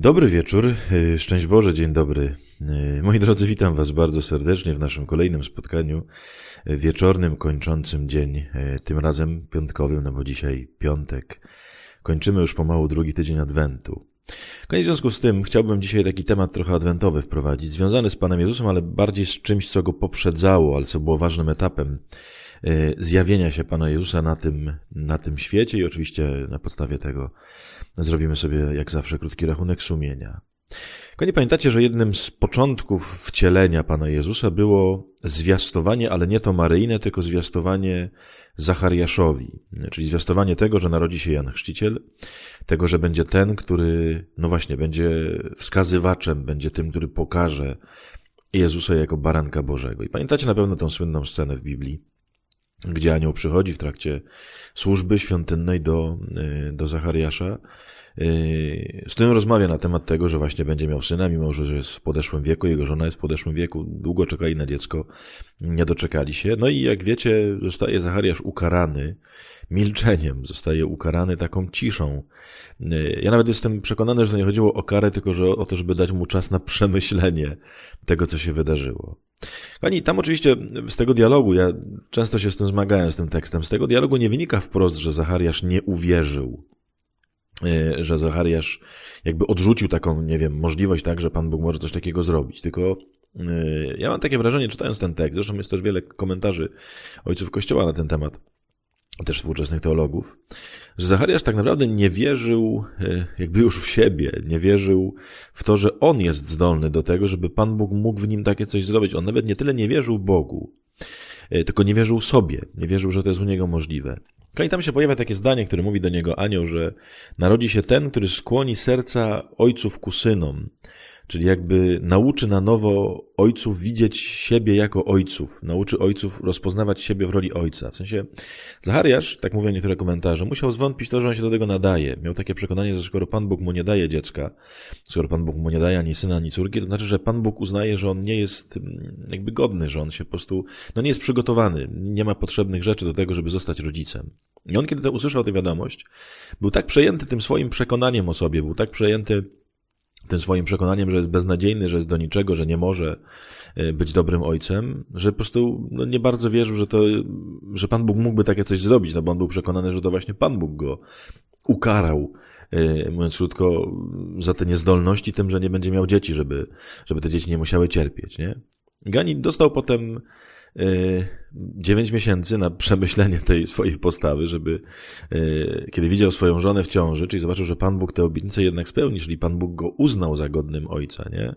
Dobry wieczór, szczęść Boże, dzień dobry. Moi drodzy, witam Was bardzo serdecznie w naszym kolejnym spotkaniu wieczornym, kończącym dzień, tym razem piątkowym, no bo dzisiaj piątek. Kończymy już pomału drugi tydzień Adwentu. W związku z tym chciałbym dzisiaj taki temat trochę adwentowy wprowadzić, związany z Panem Jezusem, ale bardziej z czymś, co go poprzedzało, ale co było ważnym etapem zjawienia się Pana Jezusa na tym świecie i oczywiście na podstawie tego zrobimy sobie jak zawsze krótki rachunek sumienia. Nie pamiętacie, że jednym z początków wcielenia Pana Jezusa było zwiastowanie, ale nie to Maryjne, tylko zwiastowanie Zachariaszowi, czyli zwiastowanie tego, że narodzi się Jan Chrzciciel, tego, że będzie ten, który, no właśnie, będzie wskazywaczem, będzie tym, który pokaże Jezusa jako baranka Bożego. I pamiętacie na pewno tą słynną scenę w Biblii, gdzie anioł przychodzi w trakcie służby świątynnej do Zachariasza, z którym rozmawia na temat tego, że właśnie będzie miał syna, mimo że jest w podeszłym wieku, jego żona jest w podeszłym wieku, długo czekali na dziecko, nie doczekali się. No i jak wiecie, zostaje Zachariasz ukarany milczeniem, zostaje ukarany taką ciszą. Ja nawet jestem przekonany, że to nie chodziło o karę, tylko że o to, żeby dać mu czas na przemyślenie tego, co się wydarzyło. Kochani, tam oczywiście z tego dialogu, ja często się z tym zmagałem, z tym tekstem, z tego dialogu nie wynika wprost, że Zachariasz nie uwierzył, że Zachariasz jakby odrzucił taką, nie wiem, możliwość, tak, że Pan Bóg może coś takiego zrobić, tylko ja mam takie wrażenie, czytając ten tekst, zresztą jest też wiele komentarzy ojców Kościoła na ten temat, też współczesnych teologów, że Zachariasz tak naprawdę nie wierzył jakby już w siebie, nie wierzył w to, że on jest zdolny do tego, żeby Pan Bóg mógł w nim takie coś zrobić. On nawet nie tyle nie wierzył Bogu, tylko nie wierzył sobie, nie wierzył, że to jest u niego możliwe. I tam się pojawia takie zdanie, które mówi do niego anioł, że narodzi się ten, który skłoni serca ojców ku synom, czyli jakby nauczy na nowo ojców widzieć siebie jako ojców, nauczy ojców rozpoznawać siebie w roli ojca. W sensie Zachariasz, tak mówią niektóre komentarze, musiał zwątpić to, że on się do tego nadaje. Miał takie przekonanie, że skoro Pan Bóg mu nie daje dziecka, skoro Pan Bóg mu nie daje ani syna, ani córki, to znaczy, że Pan Bóg uznaje, że on nie jest jakby godny, że on się po prostu, nie jest przygotowany, nie ma potrzebnych rzeczy do tego, żeby zostać rodzicem. I on, kiedy usłyszał tę wiadomość, był tak przejęty tym swoim przekonaniem o sobie, był tak przejęty tym swoim przekonaniem, że jest beznadziejny, że jest do niczego, że nie może być dobrym ojcem, że po prostu nie bardzo wierzył, że Pan Bóg mógłby takie coś zrobić, bo on był przekonany, że to właśnie Pan Bóg go ukarał, mówiąc krótko, za te niezdolności tym, że nie będzie miał dzieci, żeby te dzieci nie musiały cierpieć, nie? Gani dostał potem 9 miesięcy na przemyślenie tej swojej postawy, żeby kiedy widział swoją żonę w ciąży, czyli zobaczył, że Pan Bóg tę obietnicę jednak spełni, czyli Pan Bóg go uznał za godnym ojca, nie?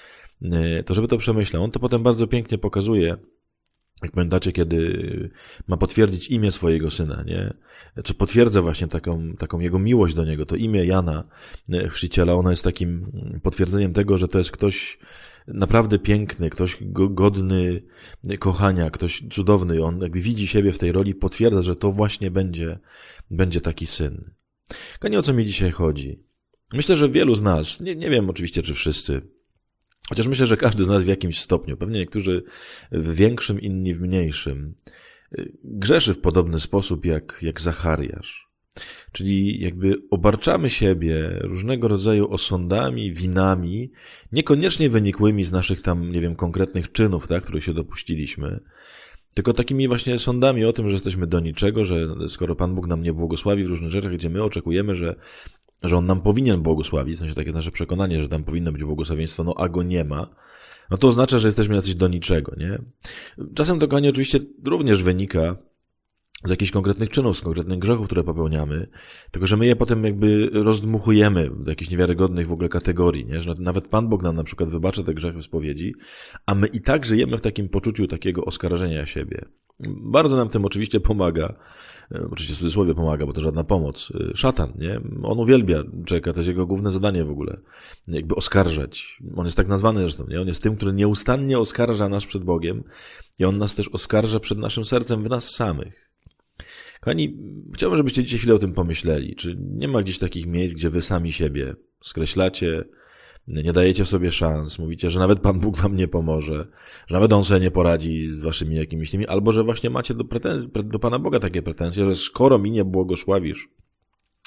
To żeby to przemyślał. On to potem bardzo pięknie pokazuje, jak pamiętacie, kiedy ma potwierdzić imię swojego syna, nie? Co potwierdza właśnie taką jego miłość do niego. To imię Jana Chrzciciela, ono jest takim potwierdzeniem tego, że to jest ktoś naprawdę piękny, ktoś godny kochania, ktoś cudowny. On jakby widzi siebie w tej roli, potwierdza, że to właśnie będzie taki syn. Nie o co mi dzisiaj chodzi. Myślę, że wielu z nas, nie wiem oczywiście, czy wszyscy, chociaż myślę, że każdy z nas w jakimś stopniu, pewnie niektórzy w większym, inni w mniejszym, grzeszy w podobny sposób jak Zachariasz. Czyli jakby obarczamy siebie różnego rodzaju osądami, winami, niekoniecznie wynikłymi z naszych tam, nie wiem, konkretnych czynów, tak, których się dopuściliśmy, tylko takimi właśnie sądami o tym, że jesteśmy do niczego, że skoro Pan Bóg nam nie błogosławi w różnych rzeczach, gdzie my oczekujemy, że On nam powinien błogosławić, w sensie takie nasze przekonanie, że tam powinno być błogosławieństwo, a go nie ma, no to oznacza, że jesteśmy jacyś do niczego, nie? Czasem to, kochani, oczywiście również wynika z jakichś konkretnych czynów, z konkretnych grzechów, które popełniamy, tylko że my je potem jakby rozdmuchujemy do jakichś niewiarygodnych w ogóle kategorii, nie? Że nawet Pan Bóg nam na przykład wybacza te grzechy w spowiedzi, a my i tak żyjemy w takim poczuciu takiego oskarżenia siebie. Bardzo nam tym oczywiście pomaga, oczywiście w cudzysłowie pomaga, bo to żadna pomoc, szatan, nie? On uwielbia człowieka, to jest jego główne zadanie w ogóle, jakby oskarżać. On jest tak nazwany zresztą, nie? On jest tym, który nieustannie oskarża nas przed Bogiem i on nas też oskarża przed naszym sercem w nas samych. Kochani, chciałbym, żebyście dzisiaj chwilę o tym pomyśleli. Czy nie ma gdzieś takich miejsc, gdzie wy sami siebie skreślacie, nie dajecie sobie szans, mówicie, że nawet Pan Bóg wam nie pomoże, że nawet On sobie nie poradzi z waszymi jakimiś tymi, albo że właśnie macie do Pana Boga takie pretensje, że skoro mi nie błogosławisz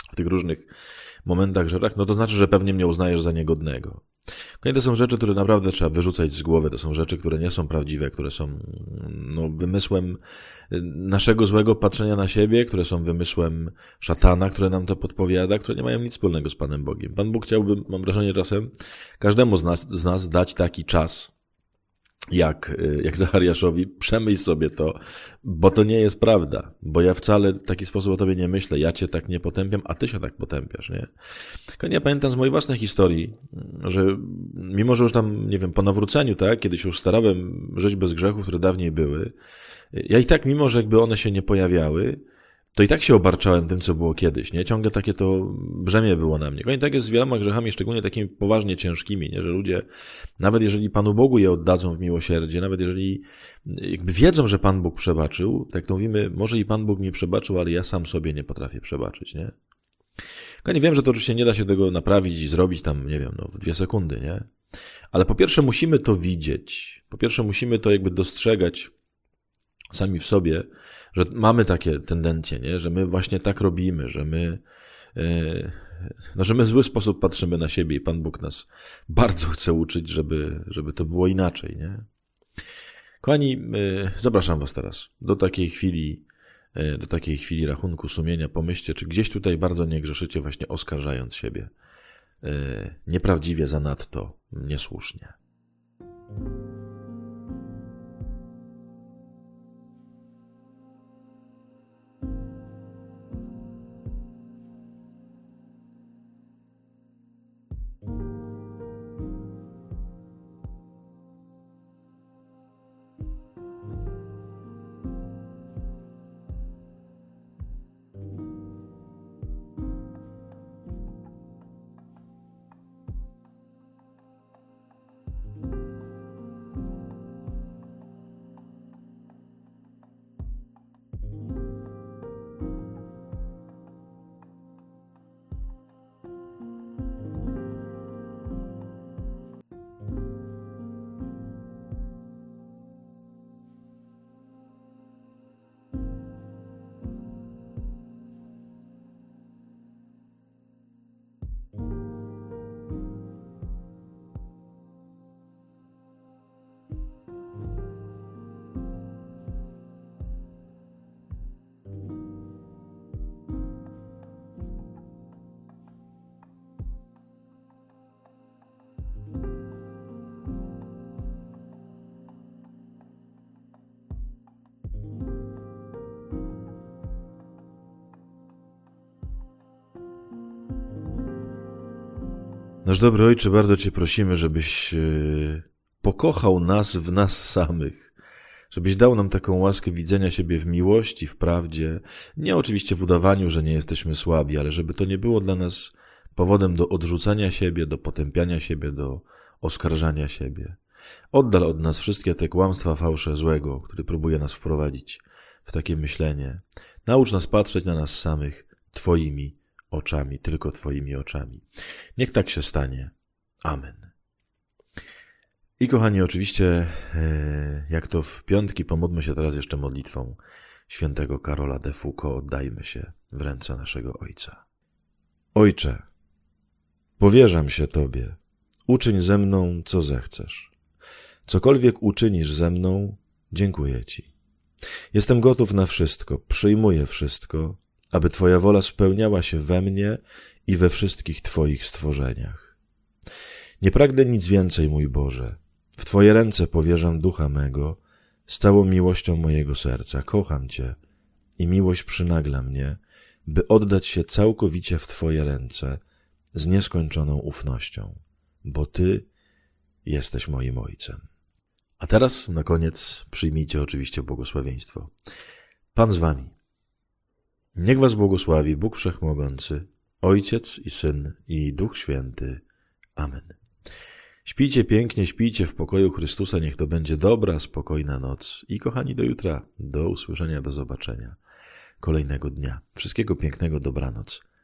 w tych różnych momentach, grzechach, no to znaczy, że pewnie mnie uznajesz za niegodnego. To są rzeczy, które naprawdę trzeba wyrzucać z głowy. To są rzeczy, które nie są prawdziwe, które są wymysłem naszego złego patrzenia na siebie, które są wymysłem szatana, które nam to podpowiada, które nie mają nic wspólnego z Panem Bogiem. Pan Bóg chciałby, mam wrażenie czasem, każdemu z nas dać taki czas, jak Zachariaszowi, przemyśl sobie to, bo to nie jest prawda, bo ja wcale w taki sposób o tobie nie myślę, ja cię tak nie potępiam, a ty się tak potępiasz, nie? Ja pamiętam z mojej własnej historii, że mimo, że już tam, nie wiem, po nawróceniu, tak, kiedyś już starałem żyć bez grzechów, które dawniej były, ja i tak, mimo, że jakby one się nie pojawiały, to i tak się obarczałem tym, co było kiedyś, nie? Ciągle takie to brzemię było na mnie. I tak jest z wieloma grzechami, szczególnie takimi poważnie ciężkimi, nie? Że ludzie, nawet jeżeli Panu Bogu je oddadzą w miłosierdzie, nawet jeżeli jakby wiedzą, że Pan Bóg przebaczył, tak to mówimy, może i Pan Bóg mi przebaczył, ale ja sam sobie nie potrafię przebaczyć, nie? Nie wiem, że to oczywiście nie da się tego naprawić i zrobić tam, nie wiem, w 2 sekundy, nie? Ale po pierwsze musimy to widzieć. Po pierwsze musimy to jakby dostrzegać sami w sobie, że mamy takie tendencje, nie? Że my właśnie tak robimy, że my w zły sposób patrzymy na siebie i Pan Bóg nas bardzo chce uczyć, żeby to było inaczej, nie? Kochani, zapraszam was teraz do takiej chwili rachunku sumienia. Pomyślcie, czy gdzieś tutaj bardzo nie grzeszycie, właśnie oskarżając siebie nieprawdziwie, zanadto, niesłusznie. Nasz dobry Ojcze, bardzo Cię prosimy, żebyś pokochał nas w nas samych, żebyś dał nam taką łaskę widzenia siebie w miłości, w prawdzie, nie oczywiście w udawaniu, że nie jesteśmy słabi, ale żeby to nie było dla nas powodem do odrzucania siebie, do potępiania siebie, do oskarżania siebie. Oddal od nas wszystkie te kłamstwa, fałsze złego, który próbuje nas wprowadzić w takie myślenie. Naucz nas patrzeć na nas samych Twoimi oczami, tylko Twoimi oczami. Niech tak się stanie. Amen. I kochani, oczywiście, jak to w piątki, pomódlmy się teraz jeszcze modlitwą świętego Karola de Foucault. Oddajmy się w ręce naszego Ojca. Ojcze, powierzam się Tobie. Uczyń ze mną, co zechcesz. Cokolwiek uczynisz ze mną, dziękuję Ci. Jestem gotów na wszystko, przyjmuję wszystko, aby Twoja wola spełniała się we mnie i we wszystkich Twoich stworzeniach. Nie pragnę nic więcej, mój Boże. W Twoje ręce powierzam ducha mego z całą miłością mojego serca. Kocham Cię i miłość przynagla mnie, by oddać się całkowicie w Twoje ręce z nieskończoną ufnością, bo Ty jesteś moim Ojcem. A teraz na koniec przyjmijcie oczywiście błogosławieństwo. Pan z Wami. Niech Was błogosławi Bóg Wszechmogący, Ojciec i Syn i Duch Święty. Amen. Śpijcie pięknie, śpijcie w pokoju Chrystusa, niech to będzie dobra, spokojna noc. I kochani, do jutra, do usłyszenia, do zobaczenia kolejnego dnia. Wszystkiego pięknego, dobranoc.